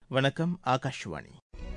வணக்கம். ஆகாஷ்வாணி.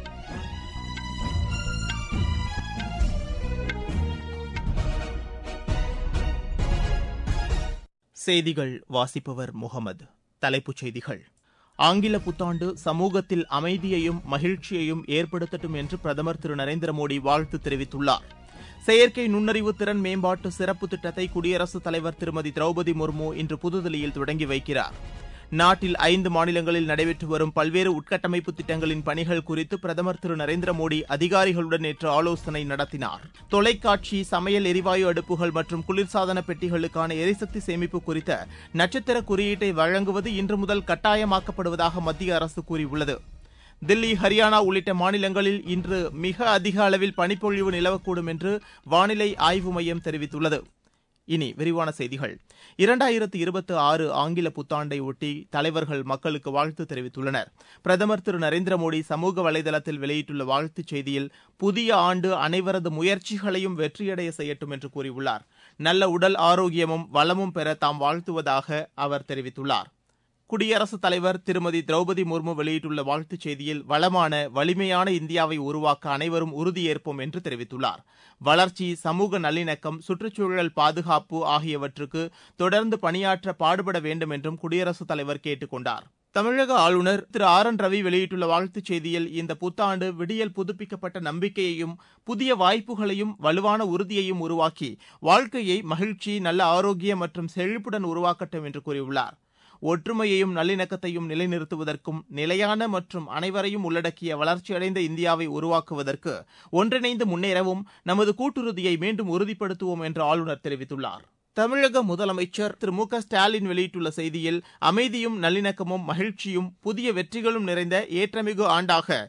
செய்திகள் வாசிப்பவர் முகமது. தலைப்புச் செய்திகள். ஆங்கில புத்தாண்டு சமூகத்தில் அமைதியையும் மகிழ்ச்சியையும் ஏற்படுத்தட்டும் என்று பிரதமர் திரு நரேந்திர மோடி வாழ்த்து தெரிவித்துள்ளார். செயற்கை நுண்ணறிவு திறன் மேம்பாட்டு சிறப்பு திட்டத்தை குடியரசுத் தலைவர் திருமதி திரௌபதி முர்மு இன்று புதுதில்லியில் தொடங்கி வைக்கிறார். நாட்டில் 5 மாநிலங்களில் நடைபெற்று வரும் பல்வேறு உட்கட்டமைப்பு திட்டங்களின் பணிகள் குறித்து பிரதமர் திரு நரேந்திர மோடி அதிகாரிகளுடன் நேற்று ஆலோசனை நடத்தினார். தொலைக்காட்சி, சமையல் எரிவாயு அடுப்புகள் மற்றும் குளிர்சாதன பெட்டிகளுக்கான எரிசக்தி சேமிப்பு குறித்த நட்சத்திர குறியீட்டை வழங்குவது இன்று முதல் கட்டாயமாக்கப்படுவதாக மத்திய அரசு கூறியுள்ளது. தில்லி, ஹரியானா உள்ளிட்ட மாநிலங்களில் இன்று மிக அதிக அளவில் பனிப்பொழிவு நிலவக்கூடும் என்று வானிலை ஆய்வு மையம் தெரிவித்துள்ளது. இனி விரிவான செய்திகள். 2026 ஆங்கில புத்தாண்டை ஒட்டி தலைவர்கள் மக்களுக்கு வாழ்த்து தெரிவித்துள்ளனர். பிரதமர் திரு நரேந்திர மோடி சமூக வலைதளத்தில் வெளியிட்டுள்ள வாழ்த்துச் செய்தியில், புதிய ஆண்டு அனைவரது முயற்சிகளையும் வெற்றியடைய செய்யட்டும் என்று கூறியுள்ளார். நல்ல உடல் ஆரோக்கியமும் வளமும் பெற தாம் வாழ்த்துவதாக அவர் தெரிவித்துள்ளார். குடியரசுத் தலைவர் திருமதி திரௌபதி முர்மு வெளியிட்டுள்ள வாழ்த்துச் செய்தியில், வளமான, வலிமையான இந்தியாவை உருவாக்க அனைவரும் உறுதியேற்போம் என்று தெரிவித்துள்ளார். வளர்ச்சி, சமூக நல்லிணக்கம், சுற்றுச்சூழல் பாதுகாப்பு ஆகியவற்றுக்கு தொடர்ந்து பணியாற்ற பாடுபட வேண்டும் என்றும் குடியரசுத் தலைவர் கேட்டுக் கொண்டார். தமிழக ஆளுநர் திரு ஆர். என். ரவி வெளியிட்டுள்ள வாழ்த்துச் செய்தியில், இந்த புத்தாண்டு விடியல் புதுப்பிக்கப்பட்ட நம்பிக்கையையும் புதிய வாய்ப்புகளையும் வலுவான உறுதியையும் உருவாக்கி வாழ்க்கையை மகிழ்ச்சி, நல்ல ஆரோக்கியம் மற்றும் செழிப்புடன் உருவாக்கட்டும் என்று கூறியுள்ளார். ஒற்றுமையையும் நல்லிணக்கத்தையும் நிலைநிறுத்துவதற்கும் நிலையான மற்றும் அனைவரையும் உள்ளடக்கிய வளர்ச்சியடைந்த இந்தியாவை உருவாக்குவதற்கு ஒன்றிணைந்து முன்னேறவும் நமது கூட்டுறுதியை மீண்டும் உறுதிப்படுத்துவோம் என்று ஆளுநர் தெரிவித்துள்ளார். தமிழக முதலமைச்சர் திரு மு க ஸ்டாலின் வெளியிட்டுள்ள செய்தியில், அமைதியும் நல்லிணக்கமும் மகிழ்ச்சியும் புதிய வெற்றிகளும் நிறைந்த ஏற்றமிகு ஆண்டாக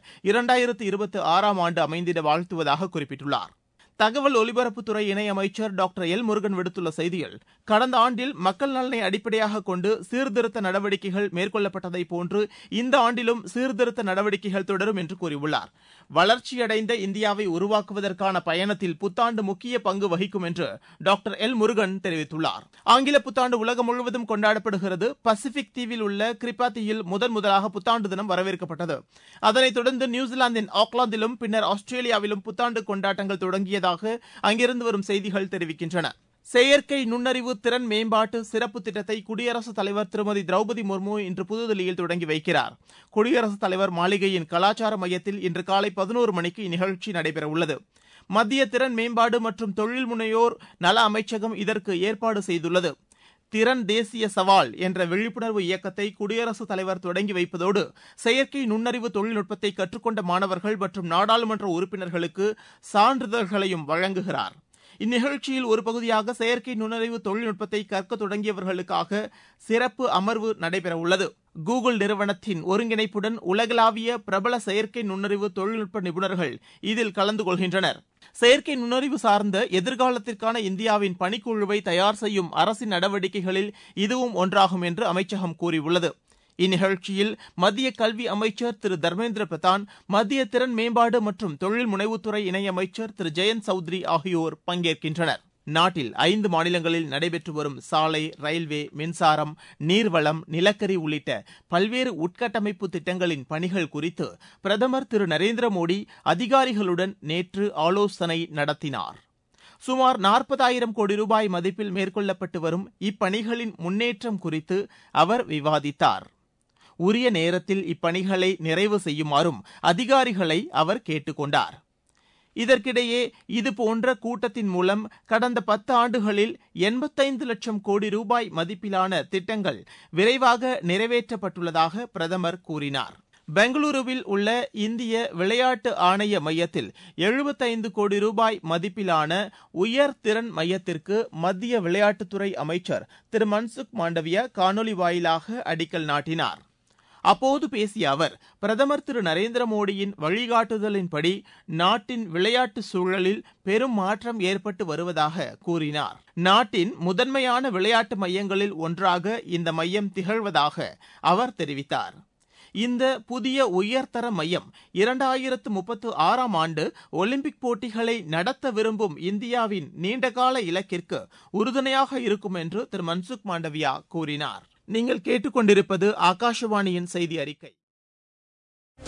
2026 ஆண்டு அமைந்திட வாழ்த்துவதாக குறிப்பிட்டுள்ளார். தகவல் ஒலிபரப்புத்துறை இணையமைச்சர் டாக்டர் எல். முருகன் விடுத்துள்ள செய்தியில், கடந்த ஆண்டில் மக்கள் நலனை அடிப்படையாக கொண்டு சீர்திருத்த நடவடிக்கைகள் மேற்கொள்ளப்பட்டதை போன்று இந்த ஆண்டிலும் சீர்திருத்த நடவடிக்கைகள் தொடரும் என்று கூறியுள்ளார். வளர்ச்சியடைந்த இந்தியாவை உருவாக்குவதற்கான பயணத்தில் புத்தாண்டு முக்கிய பங்கு வகிக்கும் என்று டாக்டர் எல். முருகன் தெரிவித்துள்ளார். ஆங்கில புத்தாண்டு உலகம் முழுவதும் கொண்டாடப்படுகிறது. பசிபிக் தீவில் உள்ள கிரிபாத்தியில் முதலாக புத்தாண்டு தினம் வரவேற்கப்பட்டது. அதனைத் தொடர்ந்து நியூசிலாந்தின் ஆக்லாந்திலும் பின்னர் ஆஸ்திரேலியாவிலும் புத்தாண்டு கொண்டாட்டங்கள் தொடங்கியதாக அங்கிருந்து வரும் செய்திகள் தெரிவிக்கின்றன. செயற்கை நுண்ணறிவு திறன் மேம்பாட்டு சிறப்பு திட்டத்தை குடியரசுத் தலைவர் திருமதி திரௌபதி முர்மு இன்று புதுதில்லியில் தொடங்கி வைக்கிறார். குடியரசுத் தலைவர் மாளிகையின் கலாச்சார மையத்தில் இன்று காலை 11 மணிக்கு இந்நிகழ்ச்சி நடைபெறவுள்ளது. மத்திய திறன் மேம்பாடு மற்றும் தொழில் முனைவோர் நல அமைச்சகம் இதற்கு ஏற்பாடு செய்துள்ளது. திறன் தேசிய சவால் என்ற விழிப்புணர்வு இயக்கத்தை குடியரசுத் தலைவர் தொடங்கி வைப்பதோடு, செயற்கை நுண்ணறிவு தொழில்நுட்பத்தை கற்றுக்கொண்ட மாணவர்கள் மற்றும் நாடாளுமன்ற உறுப்பினர்களுக்கு சான்றிதழ்களையும் வழங்குகிறார். இந்நிகழ்ச்சியில் ஒரு பகுதியாக செயற்கை நுண்ணறிவு தொழில்நுட்பத்தை கற்க தொடங்கியவர்களுக்காக சிறப்பு அமர்வு நடைபெறவுள்ளது. கூகுள் நிறுவனத்தின் ஒருங்கிணைப்புடன் உலகளாவிய பிரபல செயற்கை நுண்ணறிவு தொழில்நுட்ப நிபுணர்கள் இதில் கலந்து கொள்கின்றனர். செயற்கை நுண்ணறிவு சார்ந்த எதிர்காலத்திற்கான இந்தியாவின் பணிக்குழுவை தயார் செய்யும் அரசின் நடவடிக்கைகளில் இதுவும் ஒன்றாகும் என்று அமைச்சகம் கூறியுள்ளது. இந்நிகழ்ச்சியில் மத்திய கல்வி அமைச்சர் திரு தர்மேந்திர பிரதான், மத்திய திறன் மேம்பாடு மற்றும் தொழில் முனைவுத்துறை இணையமைச்சர் திரு ஜெயந்த் சௌத்ரி ஆகியோர் பங்கேற்கின்றனர். நாட்டில் 5 மாநிலங்களில் நடைபெற்று வரும் சாலை, ரயில்வே, மின்சாரம், நீர்வளம், நிலக்கரி உள்ளிட்ட பல்வேறு உட்கட்டமைப்பு திட்டங்களின் பணிகள் குறித்து பிரதமர் திரு நரேந்திர மோடி அதிகாரிகளுடன் நேற்று ஆலோசனை நடத்தினார். சுமார் 40,000 கோடி ரூபாய் மதிப்பில் மேற்கொள்ளப்பட்டு வரும் இப்பணிகளின் முன்னேற்றம் குறித்து அவர் விவாதித்தார். உரிய நேரத்தில் இப்பணிகளை நிறைவு செய்யுமாறும் அதிகாரிகளை அவர் கேட்டுக் கொண்டார். இதற்கிடையே இதுபோன்ற கூட்டத்தின் மூலம் கடந்த 10 ஆண்டுகளில் 85 லட்சம் கோடி ரூபாய் மதிப்பிலான திட்டங்கள் விரைவாக நிறைவேற்றப்பட்டுள்ளதாக பிரதமர் கூறினார். பெங்களூருவில் உள்ள இந்திய விளையாட்டு ஆணைய மையத்தில் 75 கோடி ரூபாய் மதிப்பிலான உயர்திறன் மையத்திற்கு மத்திய விளையாட்டுத்துறை அமைச்சர் திரு மன்சுக் மாண்டவியா காணொலி வாயிலாக அடிக்கல் நாட்டினார். அப்போது பேசிய அவர், பிரதமர் திரு நரேந்திர மோடியின் வழிகாட்டுதலின்படி நாட்டின் விளையாட்டு சூழலில் பெரும் மாற்றம் ஏற்பட்டு வருவதாக கூறினார். நாட்டின் முதன்மையான விளையாட்டு மையங்களில் ஒன்றாக இந்த மையம் திகழ்வதாக அவர் தெரிவித்தார். இந்த புதிய உயர்தர மையம் 2036 ஆண்டு ஒலிம்பிக் போட்டிகளை நடத்த விரும்பும் இந்தியாவின் நீண்டகால இலக்கிற்கு உறுதுணையாக இருக்கும் என்று திரு மன்சுக் மாண்டவியா கூறினார். நீங்கள் கேட்டுக்கொண்டிருப்பது ஆகாஷவாணியின் செய்தி அறிக்கை.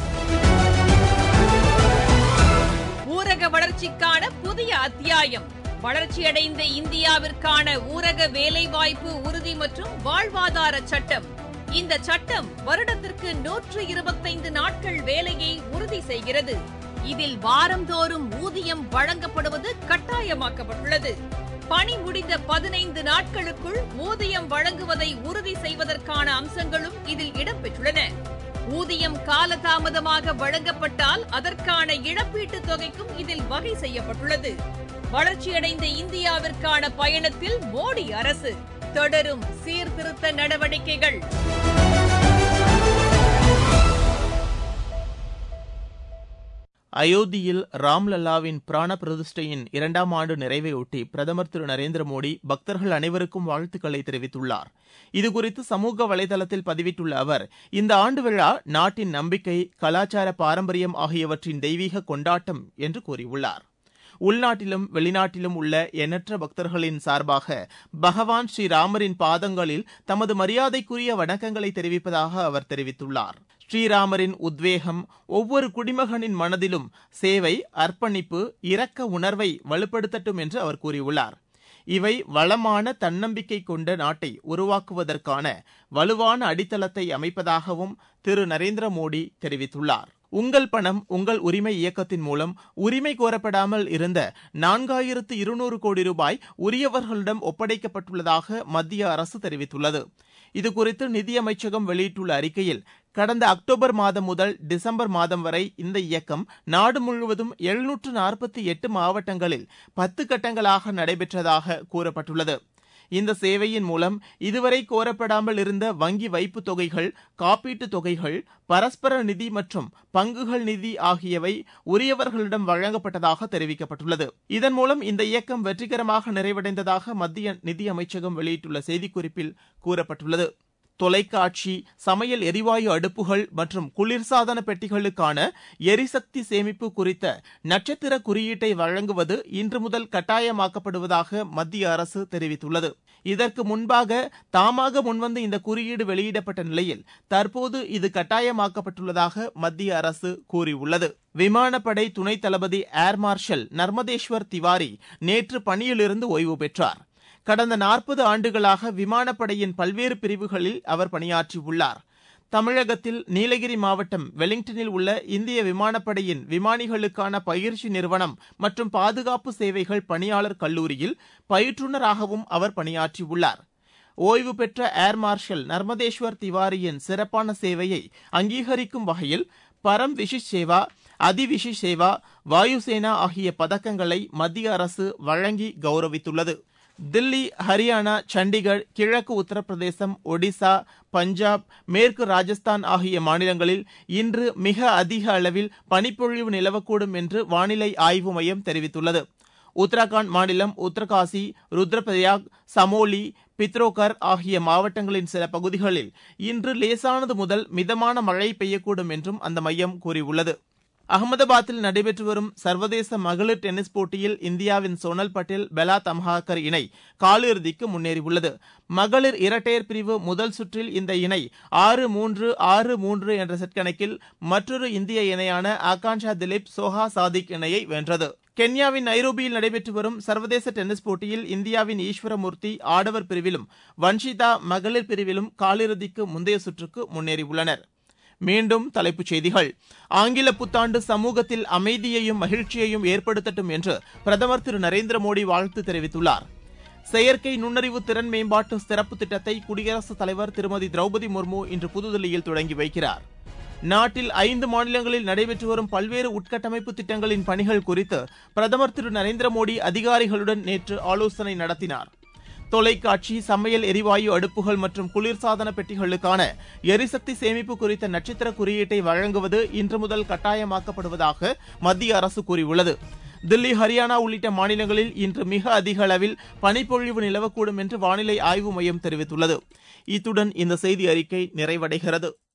புதிய அத்தியாயம். வளர்ச்சியடைந்த இந்தியாவிற்கான ஊரக வேலைவாய்ப்பு உறுதி மற்றும் வாழ்வாதார சட்டம். இந்த சட்டம் வருடத்திற்கு 125 நாட்கள் வேலையை உறுதி செய்கிறது. இதில் வாரந்தோறும் ஊதியம் வழங்கப்படுவது கட்டாயமாக்கப்பட்டுள்ளது. பணி முடிந்த 15 நாட்களுக்குள் ஊதியம் வழங்குவதை உறுதி செய்வதற்கான அம்சங்களும் இதில் இடம்பெற்றுள்ளன. ஊதியம் காலதாமதமாக வழங்கப்பட்டால் அதற்கான இழப்பீட்டுத் தொகைக்கும் இதில் வகை செய்யப்பட்டுள்ளது. வளர்ச்சியடைந்த இந்தியாவிற்கான பயணத்தில் மோடி அரசு தொடரும் சீர்திருத்த நடவடிக்கைகள். அயோத்தியில் ராம்லல்லாவின் பிராண பிரதிஷ்டையின் 2ஆம் ஆண்டு நிறைவையொட்டி பிரதமர் திரு நரேந்திர மோடி பக்தர்கள் அனைவருக்கும் வாழ்த்துக்களை தெரிவித்துள்ளார். இதுகுறித்து சமூக வலைதளத்தில் பதிவிட்டுள்ள அவர், இந்த ஆண்டு விழா நாட்டின் நம்பிக்கை, கலாச்சார பாரம்பரியம் ஆகியவற்றின் தெய்வீக கொண்டாட்டம் என்று கூறியுள்ளார். உள்நாட்டிலும் வெளிநாட்டிலும் உள்ள எண்ணற்ற பக்தர்களின் சார்பாக பகவான் ஸ்ரீராமரின் பாதங்களில் தமது மரியாதைக்குரிய வணக்கங்களை தெரிவிப்பதாக அவர் தெரிவித்துள்ளார். ஸ்ரீராமரின் உத்வேகம் ஒவ்வொரு குடிமகனின் மனதிலும் சேவை, அர்ப்பணிப்பு, இரக்க உணர்வை வலுப்படுத்தட்டும் என்று அவர் கூறியுள்ளார். இவை வளமான தன்னம்பிக்கை கொண்ட நாட்டை உருவாக்குவதற்கான வலுவான அடித்தளத்தை அமைப்பதாகவும் திரு நரேந்திர மோடி தெரிவித்துள்ளார். உங்கள் பணம் உங்கள் உரிமை இயக்கத்தின் மூலம் உரிமை கோரப்படாமல் இருந்த 4200 கோடி ரூபாய் உரியவர்களிடம் ஒப்படைக்கப்பட்டுள்ளதாக மத்திய அரசு தெரிவித்துள்ளது. இதுகுறித்து நிதியமைச்சகம் வெளியிட்டுள்ள அறிக்கையில், கடந்த அக்டோபர் மாதம் முதல் டிசம்பர் மாதம் வரை இந்த இயக்கம் நாடு முழுவதும் 748 மாவட்டங்களில் 10 கட்டங்களாக நடைபெற்றதாக கூறப்பட்டுள்ளது. இந்த சேவையின் மூலம் இதுவரை கோரப்படாமல் இருந்த வங்கி வைப்பு தொகைகள், காப்பீட்டுத் தொகைகள், பரஸ்பர நிதி மற்றும் பங்குகள் நிதி ஆகியவை உரியவர்களிடம் வழங்கப்பட்டதாக தெரிவிக்கப்பட்டுள்ளது. இதன் மூலம் இந்த இயக்கம் வெற்றிகரமாக நிறைவடைந்ததாக மத்திய நிதியமைச்சகம் வெளியிட்டுள்ள செய்திக்குறிப்பில் கூறப்பட்டுள்ளது. தொலைக்காட்சி, சமையல் எரிவாயு அடுப்புகள் மற்றும் குளிர்சாதன பெட்டிகளுக்கான எரிசக்தி சேமிப்பு குறித்த நட்சத்திர குறியீட்டை வழங்குவது இன்று முதல் கட்டாயமாக்கப்படுவதாக மத்திய அரசு தெரிவித்துள்ளது. இதற்கு முன்பாக தாமாக முன்வந்து இந்த குறியீடு வெளியிடப்பட்ட நிலையில் தற்போது இது கட்டாயமாக்கப்பட்டுள்ளதாக மத்திய அரசு கூறியுள்ளது. விமானப்படை துணை தளபதி ஏர் மார்ஷல் நர்மதேஸ்வர் திவாரி நேற்று பணியிலிருந்து ஓய்வு பெற்றார். கடந்த 40 ஆண்டுகளாக விமானப்படையின் பல்வேறு பிரிவுகளில் அவர் பணியாற்றியுள்ளார். தமிழகத்தில் நீலகிரி மாவட்டம் வெலிங்டனில் உள்ள இந்திய விமானப்படையின் விமானிகளுக்கான பயிற்சி நிறுவனம் மற்றும் பாதுகாப்பு சேவைகள் பணியாளர் கல்லூரியில் பயிற்றுநராகவும் அவர் பணியாற்றியுள்ளார். ஓய்வு பெற்ற ஏர் மார்ஷல் நர்மதேஸ்வர் திவாரியின் சிறப்பான சேவையை அங்கீகரிக்கும் வகையில் பரம் விஷிஷ் சேவா, அதி விஷிஷ் சேவா, வாயுசேனா ஆகிய பதக்கங்களை மத்திய அரசு வழங்கி கௌரவித்துள்ளது. தில்லி, ஹரியானா, சண்டிகர், கிழக்கு உத்தரப்பிரதேசம், ஒடிசா, பஞ்சாப், மேற்கு ராஜஸ்தான் ஆகிய மாநிலங்களில் இன்று மிக அதிக அளவில் பனிப்பொழிவு நிலவக்கூடும் என்று வானிலை ஆய்வு மையம் தெரிவித்துள்ளது. உத்தராகண்ட் மாநிலம் உத்தரகாசி, ருத்ரபிரயாக், சமோலி, பித்ரோகர் ஆகிய மாவட்டங்களின் சில பகுதிகளில் இன்று லேசானது முதல் மிதமான மழை பெய்யக்கூடும் என்றும் அந்த மையம் கூறியுள்ளது. அகமதாபாத்தில் நடைபெற்று வரும் சர்வதேச மகளிர் டென்னிஸ் போட்டியில் இந்தியாவின் சோனல் பட்டேல், பெலா தம்ஹாகர் இணை காலிறுதிக்கு முன்னேறியுள்ளது. மகளிர் இரட்டையர் பிரிவு முதல் சுற்றில் இந்த இணை 6-3, 6-3 என்ற செட் கணக்கில் மற்றொரு இந்திய இணையான ஆகான்ஷா திலீப், சோஹா சாதிக் இணையை வென்றது. கென்யாவின் நைரோபியில் நடைபெற்று வரும் சர்வதேச டென்னிஸ் போட்டியில் இந்தியாவின் ஈஸ்வரமூர்த்தி ஆடவர் பிரிவிலும் வன்ஷிதா மகளிர் பிரிவிலும் காலிறுதிக்கு முந்தைய சுற்றுக்கு முன்னேறியுள்ளனர். மீண்டும் தலைப்புச் செய்திகள். ஆங்கில புத்தாண்டு சமூகத்தில் அமைதியையும் மகிழ்ச்சியையும் ஏற்படுத்தட்டும் என்று பிரதமர் திரு நரேந்திர மோடி வாழ்த்து தெரிவித்துள்ளார். செயற்கை நுண்ணறிவு திறன் மேம்பாட்டு சிறப்பு திட்டத்தை குடியரசுத் தலைவர் திருமதி திரௌபதி முர்மு இன்று புதுதில்லியில் தொடங்கி வைக்கிறார். நாட்டில் 5 மாநிலங்களில் நடைபெற்று வரும் பல்வேறு உட்கட்டமைப்பு திட்டங்களின் பணிகள் குறித்து பிரதமர் திரு நரேந்திர மோடி அதிகாரிகளுடன் நேற்று ஆலோசனை நடத்தினார். தொலைக்காட்சி, சமையல் எரிவாயு அடுப்புகள் மற்றும் குளிர்சாதன பெட்டிகளுக்கான எரிசக்தி சேமிப்பு குறித்த நட்சத்திர குறியீட்டை வழங்குவது இன்று முதல் கட்டாயமாக்கப்படுவதாக மத்திய அரசு கூறியுள்ளது. தில்லி, ஹரியானா உள்ளிட்ட மாநிலங்களில் இன்று மிக அதிக அளவில் பனிப்பொழிவு நிலவக்கூடும் என்று வானிலை ஆய்வு மையம் தெரிவித்துள்ளது. இத்துடன் இந்த செய்தி அறிக்கை நிறைவடைகிறது.